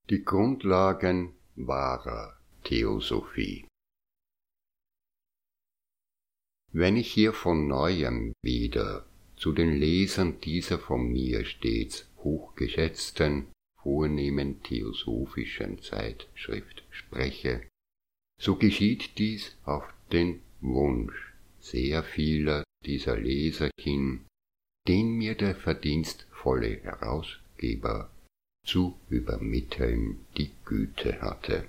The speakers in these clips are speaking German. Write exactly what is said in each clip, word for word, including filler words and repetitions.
Die Grundlagen wahrer Theosophie. Wenn ich hier von neuem wieder zu den Lesern dieser von mir stets hochgeschätzten, vornehmen theosophischen Zeitschrift spreche, so geschieht dies auf den Wunsch sehr vieler dieser Leser hin, den mir der verdienstvolle Herausgeber zu übermitteln die Güte hatte.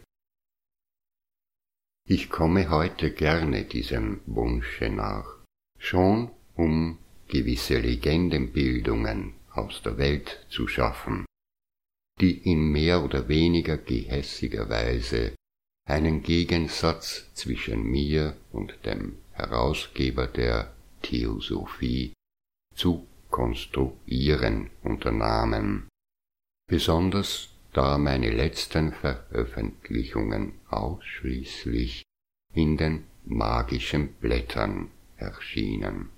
Ich komme heute gerne diesem Wunsche nach, schon um gewisse Legendenbildungen aus der Welt zu schaffen, die in mehr oder weniger gehässiger Weise einen Gegensatz zwischen mir und dem Herausgeber der Theosophie zu konstruieren unternahmen, besonders da meine letzten Veröffentlichungen ausschließlich in den magischen Blättern erschienen.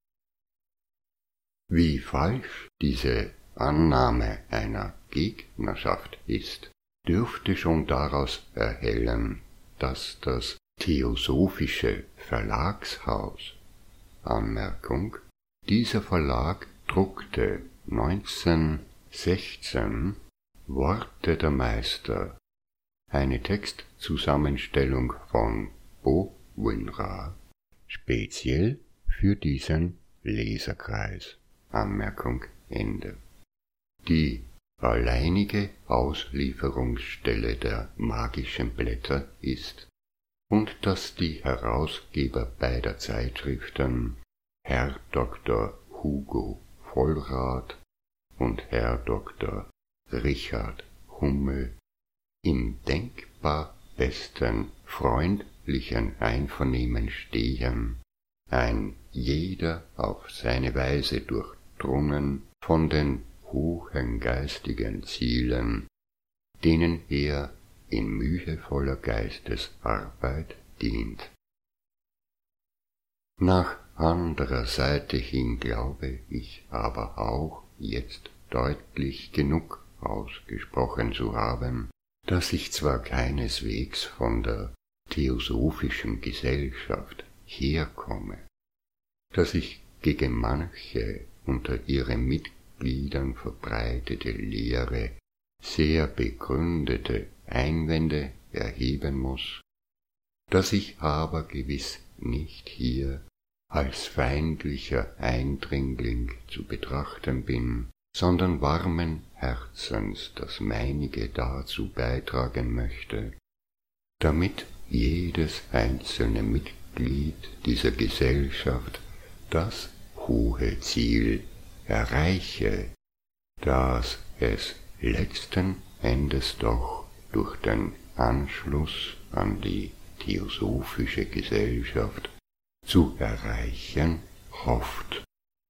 Wie falsch diese Annahme einer Gegnerschaft ist, dürfte schon daraus erhellen, dass das Theosophische Verlagshaus, Anmerkung, dieser Verlag druckte neunzehnhundertsechzehn Worte der Meister, eine Textzusammenstellung von Bowinrah, speziell für diesen Leserkreis. Anmerkung Ende. Die alleinige Auslieferungsstelle der magischen Blätter ist, und dass die Herausgeber beider Zeitschriften, Herr Doktor Hugo Vollrath und Herr Doktor Richard Hummel, im denkbar besten freundlichen Einvernehmen stehen, ein jeder auf seine Weise durchdrungen von den hohen geistigen Zielen, denen er in mühevoller Geistesarbeit dient. Nach anderer Seite hin glaube ich aber auch jetzt deutlich genug ausgesprochen zu haben, dass ich zwar keineswegs von der theosophischen Gesellschaft herkomme, dass ich gegen manche unter ihren Mitgliedern verbreitete Lehre sehr begründete Einwände erheben muß, dass ich aber gewiss nicht hier als feindlicher Eindringling zu betrachten bin, sondern warmen Herzens das meinige dazu beitragen möchte, damit jedes einzelne Mitglied dieser Gesellschaft das hohe Ziel erreiche, das es letzten Endes doch durch den Anschluss an die Theosophische Gesellschaft zu erreichen hofft.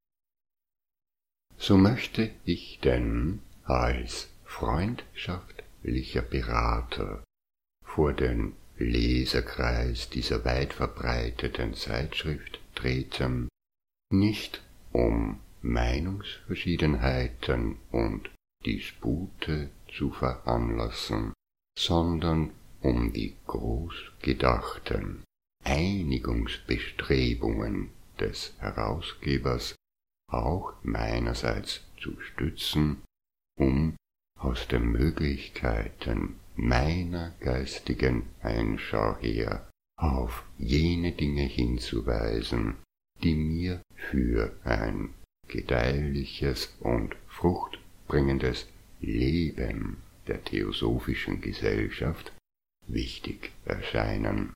So möchte ich denn als freundschaftlicher Berater vor den Leserkreis dieser weit verbreiteten Zeitschrift treten, nicht um Meinungsverschiedenheiten und Dispute zu veranlassen, sondern um die groß gedachten Einigungsbestrebungen des Herausgebers auch meinerseits zu stützen, um aus den Möglichkeiten meiner geistigen Einschau her auf jene Dinge hinzuweisen, die mir für ein gedeihliches und fruchtbringendes Leben der theosophischen Gesellschaft wichtig erscheinen.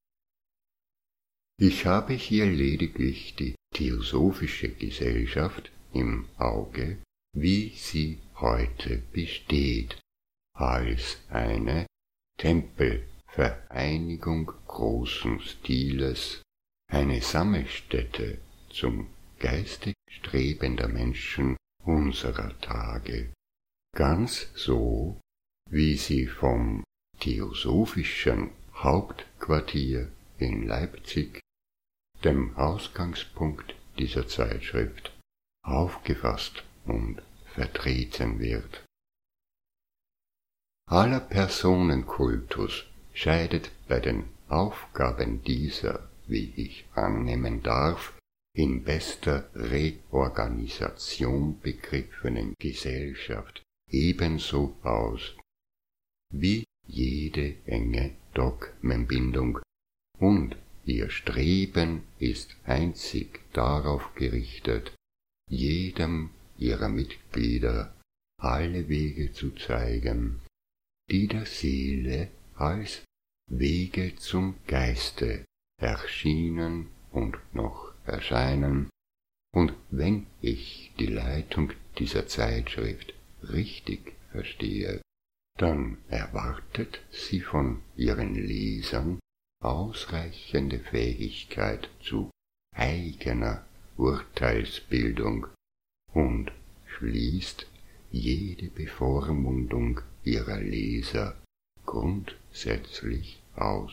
Ich habe hier lediglich die Theosophische Gesellschaft im Auge, wie sie heute besteht, als eine Tempelvereinigung großen Stiles, eine Sammelstätte zum geistig strebender Menschen unserer Tage, ganz so, wie sie vom theosophischen Hauptquartier in Leipzig, dem Ausgangspunkt dieser Zeitschrift, aufgefasst und vertreten wird. Aller Personenkultus scheidet bei den Aufgaben dieser, wie ich annehmen darf, in bester Reorganisation begriffenen Gesellschaft ebenso aus wie jede enge Dogmenbindung, und ihr Streben ist einzig darauf gerichtet, jedem ihrer Mitglieder alle Wege zu zeigen, die der Seele als Wege zum Geiste erschienen und noch erscheinen, und wenn ich die Leitung dieser Zeitschrift richtig verstehe, dann erwartet sie von ihren Lesern ausreichende Fähigkeit zu eigener Urteilsbildung und schließt jede Bevormundung ihrer Leser grundsätzlich aus.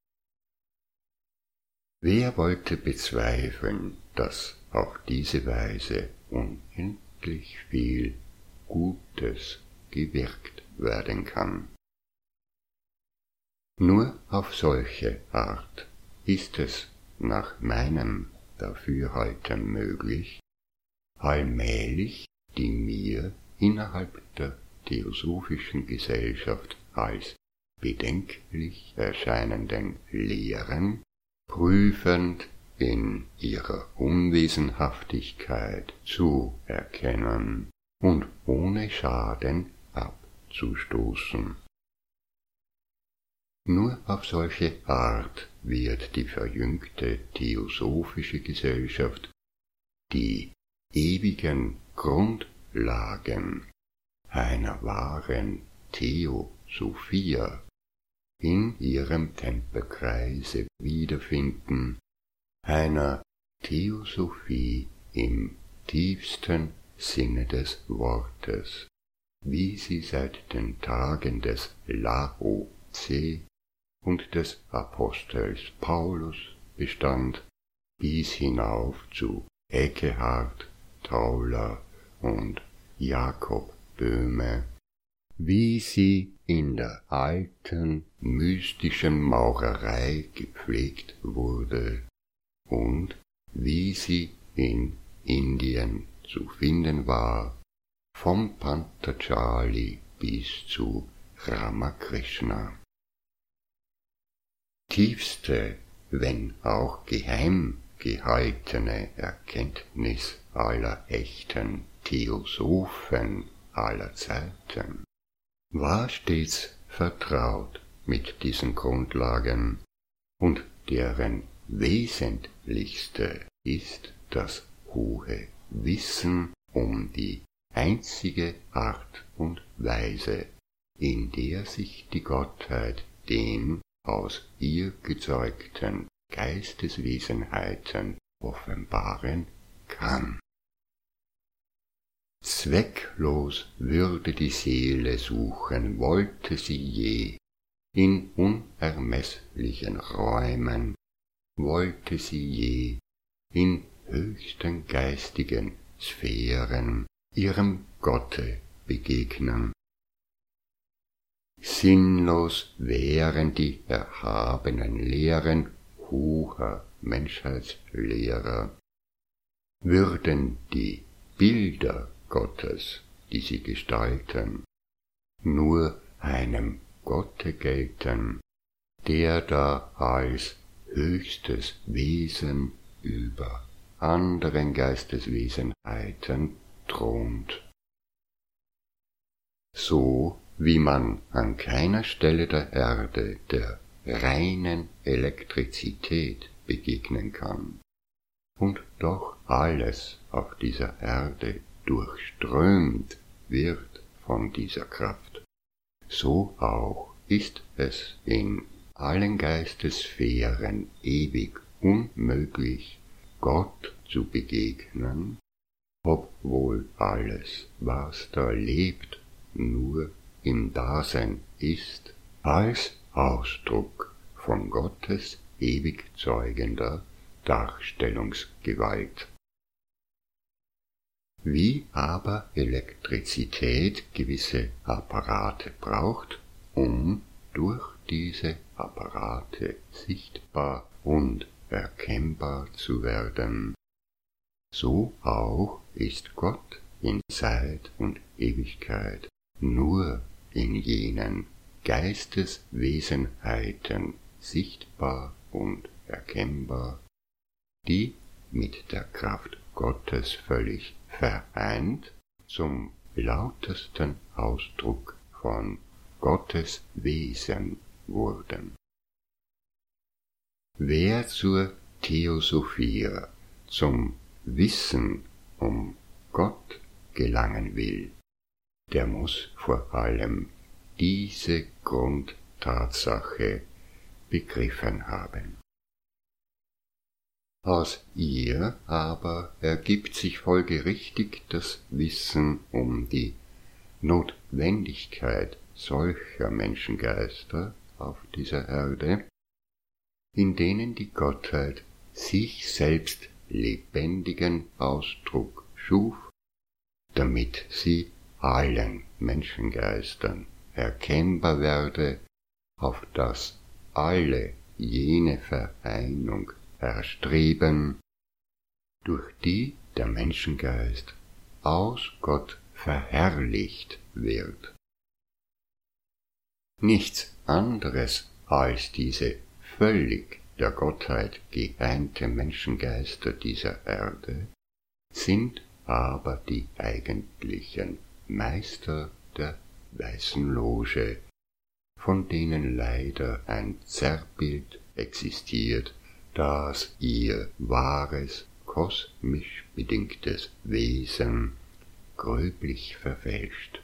Wer wollte bezweifeln, dass auf diese Weise unendlich viel Gutes gewirkt werden kann? Nur auf solche Art ist es nach meinem Dafürhalten möglich, allmählich die mir innerhalb der theosophischen Gesellschaft als bedenklich erscheinenden Lehren prüfend in ihrer Unwesenhaftigkeit zu erkennen und ohne Schaden abzustoßen. Nur auf solche Art wird die verjüngte theosophische Gesellschaft die ewigen Grundlagen einer wahren Theosophia in ihrem Tempelkreise wiederfinden, einer Theosophie im tiefsten Sinne des Wortes, wie sie seit den Tagen des Laozi und des Apostels Paulus bestand, bis hinauf zu Ekkehard, Tauler und Jakob Böhme, wie sie in der alten mystischen Maurerei gepflegt wurde und wie sie in Indien zu finden war, vom Pantajali bis zu Ramakrishna. Tiefste, wenn auch geheim gehaltene Erkenntnis aller echten Theosophen aller Zeiten war stets vertraut mit diesen Grundlagen, und deren wesentlichste ist das hohe Wissen um die einzige Art und Weise, in der sich die Gottheit den aus ihr gezeugten Geisteswesenheiten offenbaren kann. Zwecklos würde die Seele suchen, wollte sie je, in unermeßlichen Räumen, wollte sie je, in höchsten geistigen Sphären ihrem Gotte begegnen. Sinnlos wären die erhabenen Lehren hoher Menschheitslehrer, würden die Bilder Gottes, die sie gestalten, nur einem Gotte gelten, der da als höchstes Wesen über anderen Geisteswesenheiten thront. So wie man an keiner Stelle der Erde der reinen Elektrizität begegnen kann und doch alles auf dieser Erde durchströmt wird von dieser Kraft, so auch ist es in allen Geistessphären ewig unmöglich, Gott zu begegnen, obwohl alles, was da lebt, nur im Dasein ist, als Ausdruck von Gottes ewig zeugender Darstellungsgewalt. Wie aber Elektrizität gewisse Apparate braucht, um durch diese Apparate sichtbar und erkennbar zu werden. So auch ist Gott in Zeit und Ewigkeit nur in jenen Geisteswesenheiten sichtbar und erkennbar, die mit der Kraft Gottes völlig vereint zum lautesten Ausdruck von Gottes Wesen wurden. Wer zur Theosophia, zum Wissen um Gott gelangen will, der muss vor allem diese Grundtatsache begriffen haben. Aus ihr aber ergibt sich folgerichtig das Wissen um die Notwendigkeit solcher Menschengeister auf dieser Erde, in denen die Gottheit sich selbst lebendigen Ausdruck schuf, damit sie allen Menschengeistern erkennbar werde, auf dass alle jene Vereinung erstreben, durch die der Menschengeist aus Gott verherrlicht wird. Nichts anderes als diese völlig der Gottheit geeinte Menschengeister dieser Erde sind aber die eigentlichen Meister der Weißen Loge, von denen leider ein Zerrbild existiert, das ihr wahres, kosmisch bedingtes Wesen gröblich verfälscht.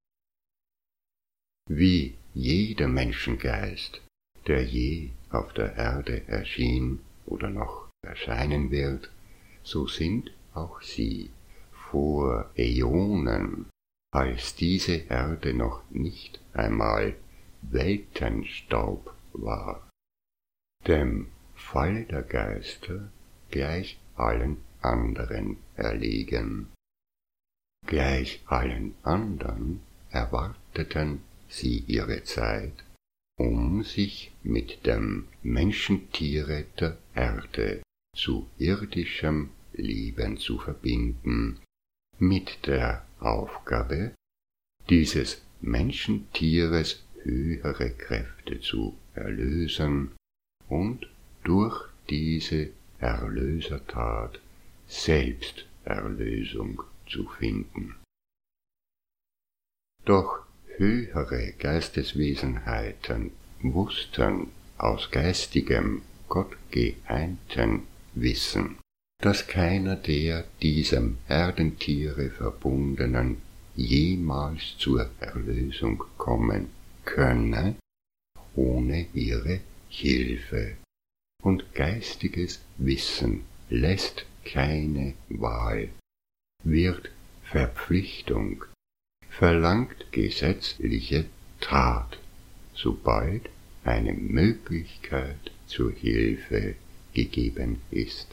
Wie jeder Menschengeist, der je auf der Erde erschien oder noch erscheinen wird, so sind auch sie vor Äonen, als diese Erde noch nicht einmal Weltenstaub war, dem Fall der Geister gleich allen anderen erlegen. Gleich allen anderen erwarteten sie ihre Zeit, um sich mit dem Menschentiere der Erde zu irdischem Leben zu verbinden, mit der Aufgabe, dieses Menschentieres höhere Kräfte zu erlösen und durch diese Erlösertat Selbsterlösung zu finden. Doch höhere Geisteswesenheiten wussten aus geistigem, gottgeeinten Wissen, dass keiner der diesem Erdentiere verbundenen jemals zur Erlösung kommen könne, ohne ihre Hilfe. Und geistiges Wissen lässt keine Wahl, wird Verpflichtung, verlangt gesetzliche Tat, sobald eine Möglichkeit zur Hilfe gegeben ist.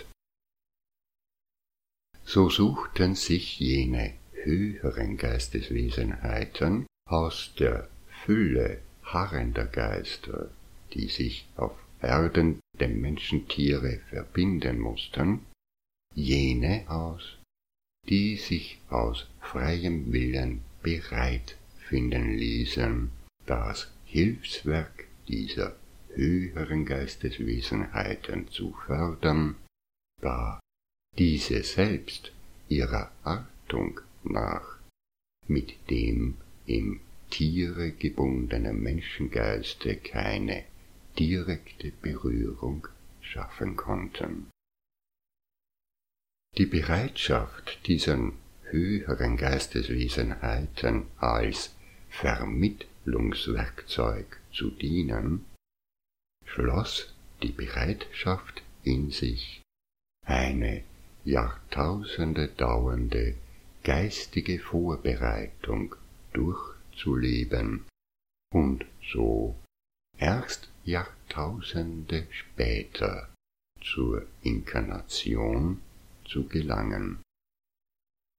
So suchten sich jene höheren Geisteswesenheiten aus der Fülle harrender Geister, die sich auf Erden dem Menschentiere verbinden mussten, jene aus, die sich aus freiem Willen bereit finden ließen, das Hilfswerk dieser höheren Geisteswesenheiten zu fördern, da diese selbst ihrer Artung nach mit dem im Tiere gebundenen Menschengeiste keine direkte Berührung schaffen konnten. Die Bereitschaft, diesen höheren Geisteswesenheiten als Vermittlungswerkzeug zu dienen, schloss die Bereitschaft in sich, eine Jahrtausende dauernde geistige Vorbereitung durchzuleben und so erst Jahrtausende später zur Inkarnation zu gelangen.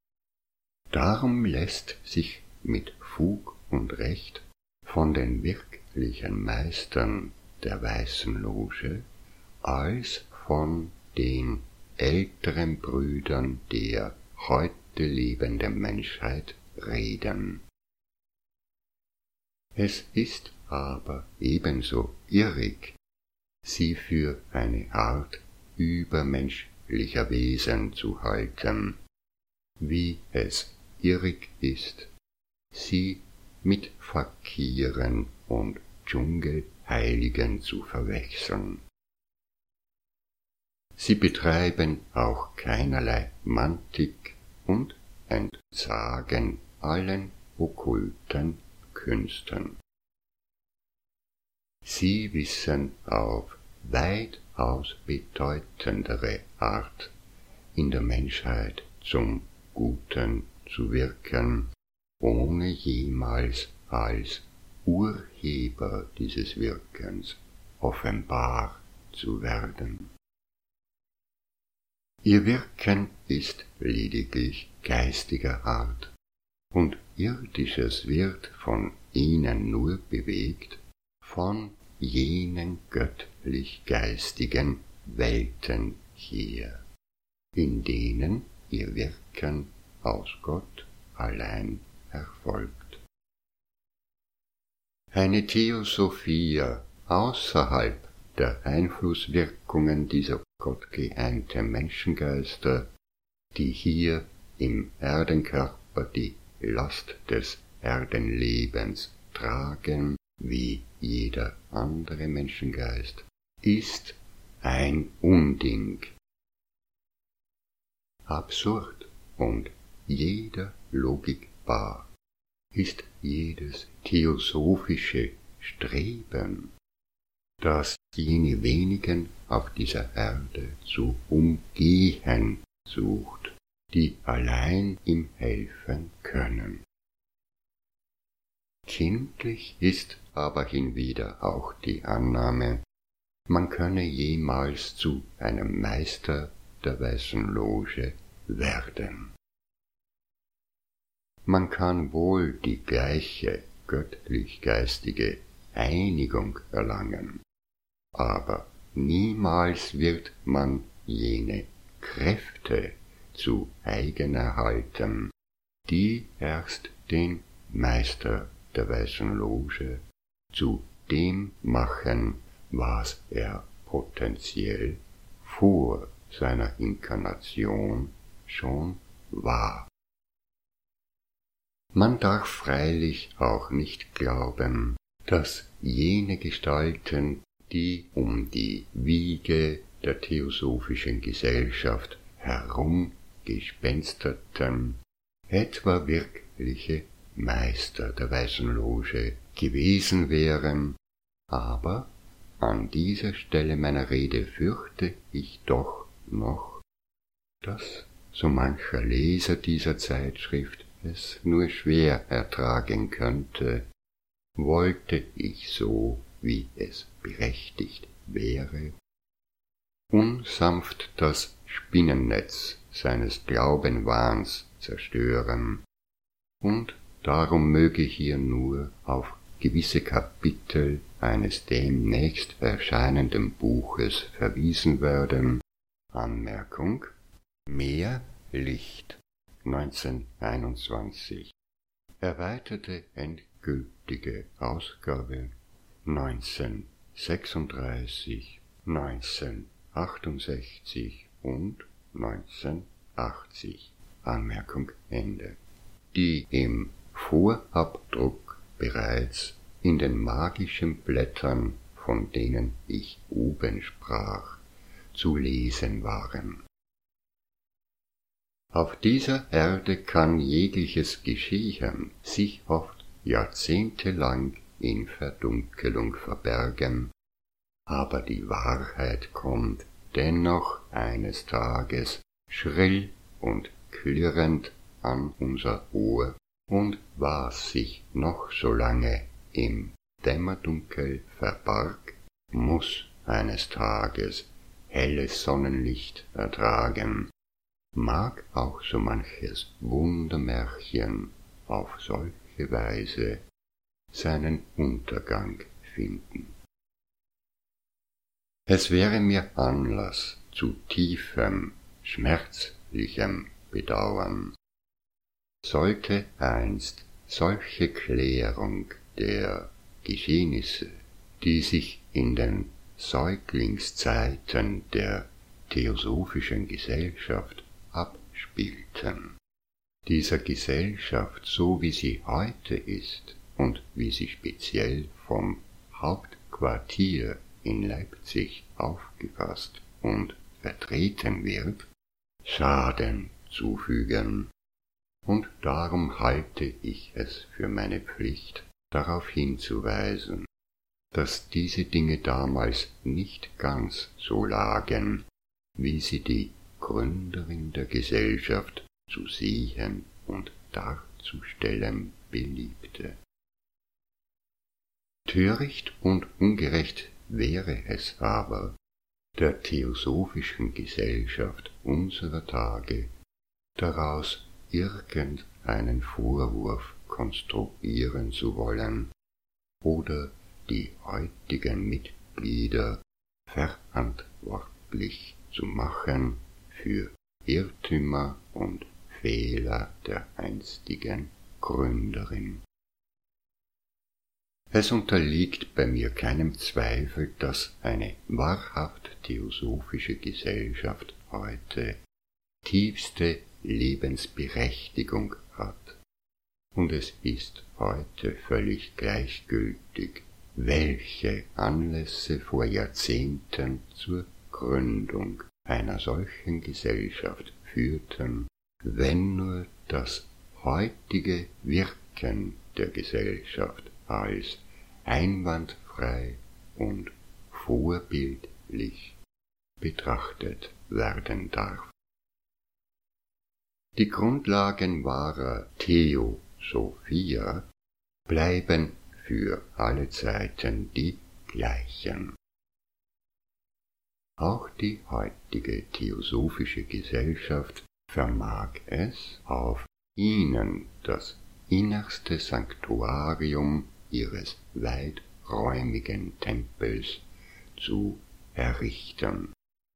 Darum lässt sich mit Fug und Recht von den Wirklichen wirklichen Meistern der Weißen Loge als von den älteren Brüdern der heute lebenden Menschheit reden. Es ist aber ebenso irrig, sie für eine Art übermenschlicher Wesen zu halten, wie es irrig ist, sie mit Fakiren und Dschungelheiligen zu verwechseln. Sie betreiben auch keinerlei Mantik und entsagen allen okkulten Künsten. Sie wissen auf weitaus bedeutendere Art in der Menschheit zum Guten zu wirken, ohne jemals als Urheber dieses Wirkens offenbar zu werden. Ihr Wirken ist lediglich geistiger Art, und Irdisches wird von ihnen nur bewegt von jenen göttlich-geistigen Welten hier, in denen ihr Wirken aus Gott allein erfolgt. Eine Theosophia außerhalb der Einflusswirkungen dieser gottgeeinten Menschengeister, die hier im Erdenkörper die Last des Erdenlebens tragen, wie jeder andere Menschengeist, ist ein Unding. Absurd und jeder Logik bar ist jedes theosophische Streben, das jene wenigen auf dieser Erde zu umgehen sucht, die allein ihm helfen können. Kindlich ist aber hinwieder auch die Annahme, man könne jemals zu einem Meister der Weißen Loge werden. Man kann wohl die gleiche göttlich-geistige Einigung erlangen, aber niemals wird man jene Kräfte zu eigen erhalten, die erst den Meister der Weißen Loge zu dem machen, was er potenziell vor seiner Inkarnation schon war. Man darf freilich auch nicht glauben, dass jene Gestalten, die um die Wiege der theosophischen Gesellschaft herumgespensterten, etwa wirkliche Meister der Weißen Loge gewesen wären, aber an dieser Stelle meiner Rede fürchte ich doch noch, dass so mancher Leser dieser Zeitschrift es nur schwer ertragen könnte, wollte ich so, wie es berechtigt wäre, unsanft das Spinnennetz seines Glaubenwahns zerstören, und darum möge hier nur auf gewisse Kapitel eines demnächst erscheinenden Buches verwiesen werden. Anmerkung: Mehr Licht, neunzehnhunderteinundzwanzig. Erweiterte endgültige Ausgabe neunzehnhundertsechsunddreißig, neunzehnhundertachtundsechzig und neunzehnhundertachtzig. Anmerkung Ende. Die im Vorabdruck bereits in den magischen Blättern, von denen ich oben sprach, zu lesen waren. Auf dieser Erde kann jegliches Geschehen sich oft jahrzehntelang in Verdunkelung verbergen, aber die Wahrheit kommt dennoch eines Tages schrill und klirrend an unser Ohr, und was sich noch so lange im Dämmerdunkel verbarg, muß eines Tages helles Sonnenlicht ertragen, mag auch so manches Wundermärchen auf solche Weise seinen Untergang finden. Es wäre mir Anlass zu tiefem, schmerzlichem Bedauern, sollte einst solche Klärung der Geschehnisse, die sich in den Säuglingszeiten der theosophischen Gesellschaft abspielten, dieser Gesellschaft, so wie sie heute ist und wie sie speziell vom Hauptquartier in Leipzig aufgefasst und vertreten wird, Schaden zufügen, und darum halte ich es für meine Pflicht, darauf hinzuweisen, dass diese Dinge damals nicht ganz so lagen, wie sie die Gründerin der Gesellschaft zu sehen und darzustellen beliebte. Töricht und ungerecht wäre es aber, der theosophischen Gesellschaft unserer Tage daraus irgendeinen Vorwurf konstruieren zu wollen oder die heutigen Mitglieder verantwortlich zu machen für Irrtümer und Fehler der einstigen Gründerin. Es unterliegt bei mir keinem Zweifel, dass eine wahrhaft theosophische Gesellschaft heute tiefste Lebensberechtigung hat, und es ist heute völlig gleichgültig, welche Anlässe vor Jahrzehnten zur Gründung einer solchen Gesellschaft führten, wenn nur das heutige Wirken der Gesellschaft als einwandfrei und vorbildlich betrachtet werden darf. Die Grundlagen wahrer Theosophia bleiben für alle Zeiten die gleichen. Auch die heutige theosophische Gesellschaft vermag es, auf ihnen das innerste Sanktuarium ihres weiträumigen Tempels zu errichten.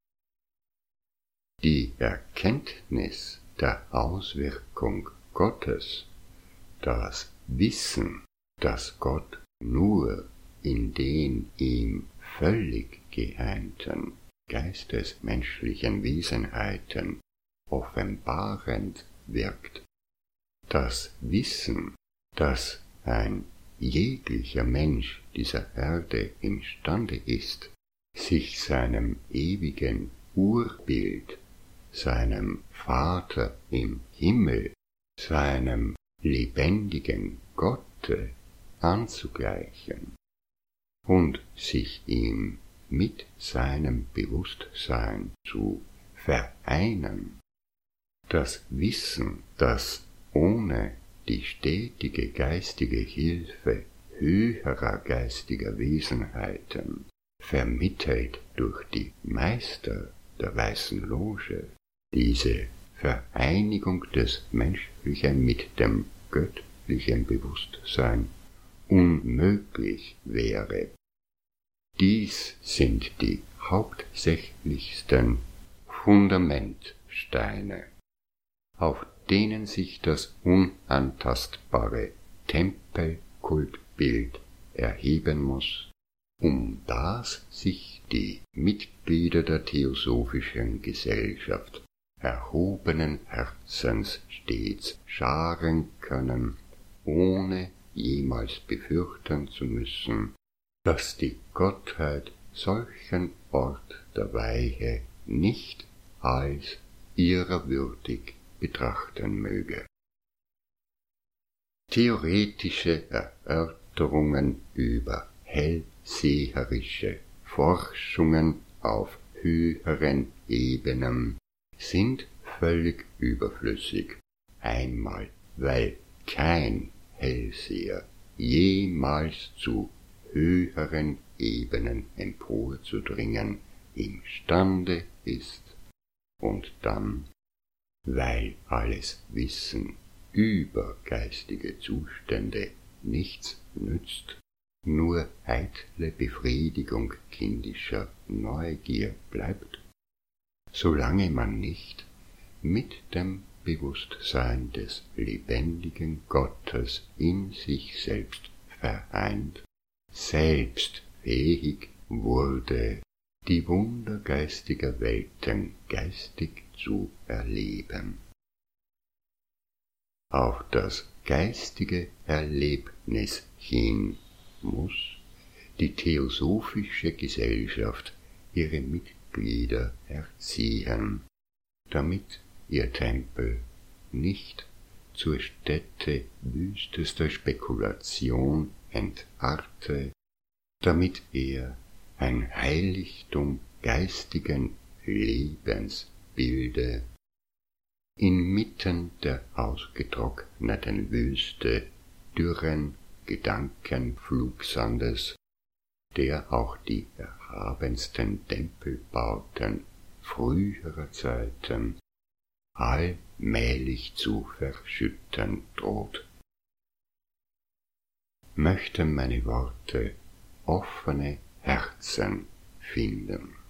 Die Erkenntnis der Auswirkung Gottes, das Wissen, dass Gott nur in den ihm völlig geeinten geistesmenschlichen Wesenheiten offenbarend wirkt, das Wissen, dass ein jeglicher Mensch dieser Erde imstande ist, sich seinem ewigen Urbild, seinem Vater im Himmel, seinem lebendigen Gotte anzugleichen und sich ihm mit seinem Bewusstsein zu vereinen. Das Wissen, dass ohne die stetige geistige Hilfe höherer geistiger Wesenheiten, vermittelt durch die Meister der Weißen Loge, diese Vereinigung des Menschlichen mit dem göttlichen Bewusstsein unmöglich wäre. Dies sind die hauptsächlichsten Fundamentsteine, auf denen sich das unantastbare Tempelkultbild erheben muss, um das sich die Mitglieder der theosophischen Gesellschaft erhobenen Herzens stets scharen können, ohne jemals befürchten zu müssen, dass die Gottheit solchen Ort der Weihe nicht als ihrer würdig betrachten möge. Theoretische Erörterungen über hellseherische Forschungen auf höheren Ebenen sind völlig überflüssig, einmal weil kein Hellseher jemals zu höheren Ebenen emporzudringen imstande ist, und dann, weil alles Wissen über geistige Zustände nichts nützt, nur eitle Befriedigung kindischer Neugier bleibt, solange man nicht mit dem Bewusstsein des lebendigen Gottes in sich selbst vereint, selbst fähig wurde, die Wunder geistiger Welten geistig zu erleben. Auf das geistige Erlebnis hin muss die Theosophische Gesellschaft ihre Mitglieder erziehen, damit ihr Tempel nicht zur Stätte wüstester Spekulation entarte, damit er ein Heiligtum geistigen Lebens bilde, inmitten der ausgetrockneten Wüste dürren Gedankenflugsandes, der auch die erhabensten Tempelbauten früherer Zeiten allmählich zu verschütten droht. Möchten meine Worte offene Herzen finden.